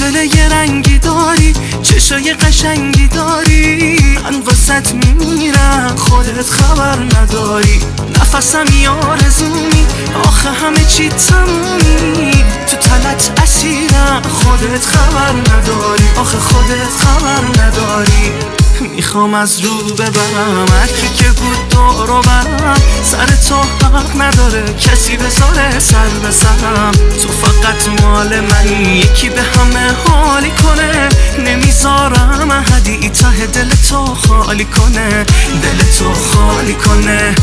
دل یه رنگی داری، چشای قشنگی داری، من واسط میمیرم خودت خبر نداری. نفسم آرزومی، آخه همه چی تمومی، تو تلت اسیرم خودت خبر نداری، آخه خودت خبر نداری. میخوام از رو ببرم هرکی که بود دور و برم، سر تو حق نداره کسی بذاره سر به سرم. تو فقط مال منی، یکی به همه حالی کنه، نمیذارم احدی ته دل تو خالی کنه، دل تو خالی کنه.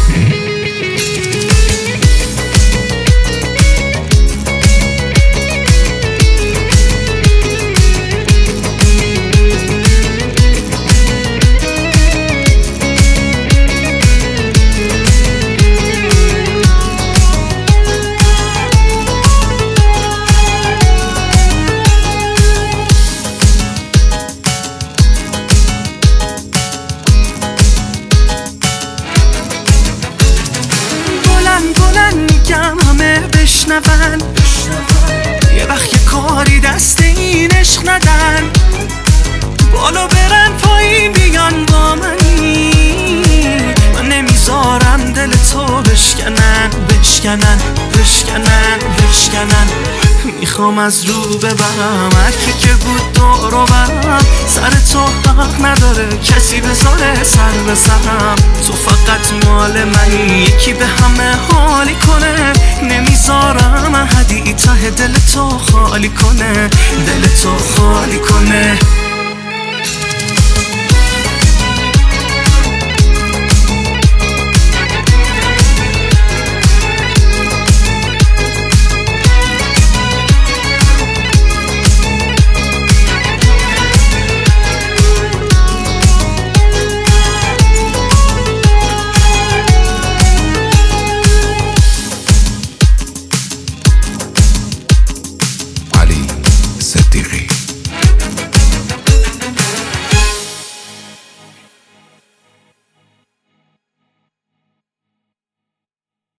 بلند میگم همه بشنون، یه وقت یه کاری دست این عشق ندن، بالا برن پایین بیان با منی، من نمیذارم دل تو بشکنن بشکنن بشکنن بشکنن. میخوام از رو ببرم هرکی که بود دور و برم، سر تو حق نداره کسی بذاره سر به سرم. تو فقط مال منی، یکی به همه حالی کنه، نمیذارم احدی ته دل تو خالی کنه، دل تو خالی کنه.